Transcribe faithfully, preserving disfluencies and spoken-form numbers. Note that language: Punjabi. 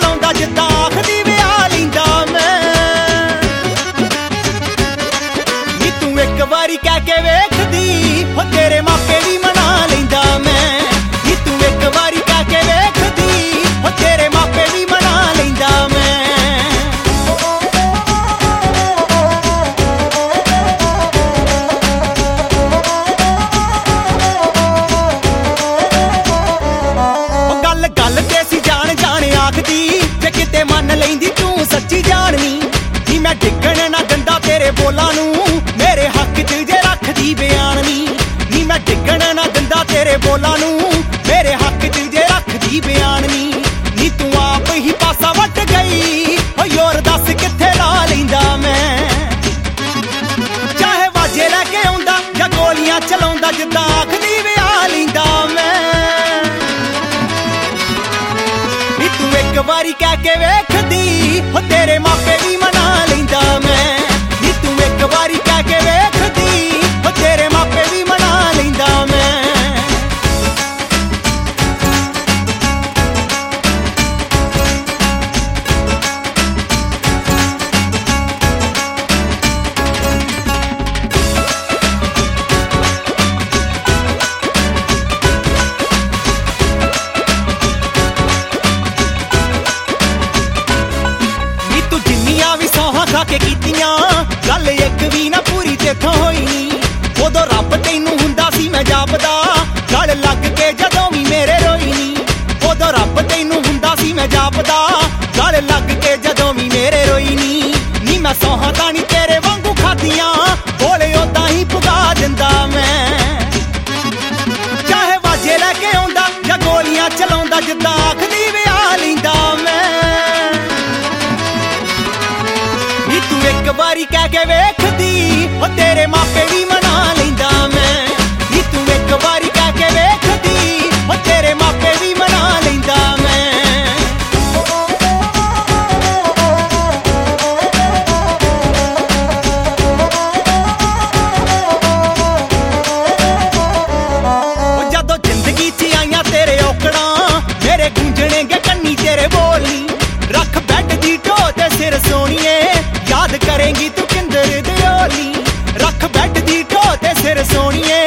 ਚਲਾਉਂਦਾ ਜਿੱਦਾਂ ਆਖਦੀ ਵਿਆਹ ਲੈਂਦਾ ਮੈਂ ਨੀ ਤੂੰ ਇੱਕ ਵਾਰੀ ਕਹਿ ਕੇ ਵੇਖਦੀ ਹੋ ਤੇਰੇ ਮਾਪੇ ਵੀ ਮਨਾ ਲੈਂਦਾ ਮੈਂ ਨੀ ਤੂੰ ਇੱਕ ਵਾਰੀ ਕਹਿ ਕੇ ਵੇਖਦੀ ਹੋ ਤੇਰੇ ਮਾਪੇ ਵੀ ਮਨਾ ਲੈਂਦਾ ਮੈਂ ਗੱਲ ਤੇ ਸੀ ਜਾਣ ਜਾਣ ਆਖਦੀ ਜੇ ਕਿਤੇ ਮੰਨ ਲੈਂਦੀ ਤੂੰ ਸੱਚੀ ਜਾਣਨੀ ਨੀ ਮੈਂ ਡਿੱਗਣ ਨਾ ਦਿੰਦਾ ਤੇਰੇ ਬੋਲਾਂ ਨੂੰ ਮੇਰੇ ਹੱਕ 'ਚ ਜੇ ਰੱਖਦੀ ਬਿਆਨ ਨੀ ਨੀ ਮੈਂ ਡਿੱਗਣ ਨਾ ਦਿੰਦਾ ਤੇਰੇ ਬੋਲਾਂ ਨੂੰ ਮੇਰੇ ਹੱਕ 'ਚ ਜੇ ਰੱਖਦੀ ਬਿਆਨ ਨੀ ਨੀ ਤੂੰ ਆਪ ਹੀ ਪਾਸਾ ਵੱਟ ਗਈ ਓ ਯਾਰ ਦੱਸ ਕਿੱਥੇ ਲਾ ਲੈਂਦਾ ਮੈਂ ਚਾਹੇ ਵਾਜੇ ਲੈ ਕੇ ਆਉਂਦਾ ਜਾਂ ਗੋਲੀਆਂ ਚਲਾਉਂਦਾ ਜਿੱਦਾਂ ਆਖਦੀ ਵਿਆਹ ਲੈਂਦਾ ਮੈਂ ਇੱਕ ਵਾਰੀ ਕਹਿ ਕੇ ਵੇਖਦੀ ਹੋ ਤੇਰੇ ਮਾਪੇ ਵੀ ਮਨਾ ਲੈਂਦਾ ਮੈਂ ਨੀ ਤੂੰ ਇੱਕ ਵਾਰੀ ਕਹਿ ਕੇ ਵੇਖਦੀ ਹੋ ਤੇਰੇ ਮਾਪੇ ਵੀ ਮਨਾ ਲੈਂਦਾ ਮੈਂ ਕੇ ਕੀਤੀਆਂ ਗੱਲ ਇੱਕ ਵੀ ਨਾ ਪੂਰੀ ਤੇਥੋਂ ਹੋਈ ਨੀ ਉਦੋਂ ਰੱਬ ਤੈਨੂੰ ਹੁੰਦਾ ਸੀ ਮੈਂ ਜਾਪਦਾ ਗਲ ਲੱਗ ਕੇ ਜਦੋਂ ਵੀ ਮੇਰੇ ਰੋਈ ਨੀ ਉਦੋਂ ਰੱਬ ਤੈਨੂੰ ਹੁੰਦਾ ਸੀ ਮੈਂ ਜਾਪਦਾ ਗਲ ਲੱਗ ਕੇ ਜਦੋਂ ਵੀ ਮੇਰੇ ਰੋਈ ਨੀ ਨੀ ਮੈਂ ਸੌਹਾਂ ਤਾਂ ਨੀ ਤੇਰੇ ਵਾਂਗੂ ਖਾਧੀਆਂ ਬੋਲੇ ਉਦਾਂ ਹੀ ਪੁਗਾ ਦਿੰਦਾ ਮੈਂ ਚਾਹੇ ਵਾਜੇ ਲੈ ਕੇ ਆਉਂਦਾ ਜਾਂ ਗੋਲੀਆਂ ਚਲਾਉਂਦਾ ਜਿੱਦਾਂ ਆਖਦੀ ਵਿਆਹ ਲੈਂਦਾ ਮੈਂ ਇੱਕ ਵਾਰੀ ਕਹਿ ਕੇ ਵੇਖਦੀ ਓ ਤੇਰੇ ਮਾਪੇ ਵੀ ਮਨਾ ਲੈਂਦਾ ਮੈਂ ਨੀ ਤੂੰ ਇੱਕ ਵਾਰੀ ਕਹਿ ਕੇ ਵੇਖਦੀ ਓ ਤੇਰੇ ਮਾਪੇ ਵੀ ਮਨਾ ਲੈਂਦਾ ਮੈਂ ਓ ਜਦੋਂ ਜ਼ਿੰਦਗੀ 'ਚ ਆਈਆਂ ਤੇਰੇ ਔਕੜਾਂ ਮੇਰੇ ਗੂੰਜਣਗੇ ਕੰਨੀ ਤੇਰੇ ਬੋਲੀ ਰੱਖ ਬੈੱਡ ਦੀ ਢੋਹ ਤੇ ਸਿਰ ਸੋਹਣੀਏ ਯਾਦ ਕਰੇਂਗੀ ਤੂੰ ਕਿੰਦਰ ਦਿਓਲੀ ਰੱਖ ਬੈੱਡ ਦੀ ਢੋਹ ਤੇ ਸਿਰ ਸੋਹਣੀਏ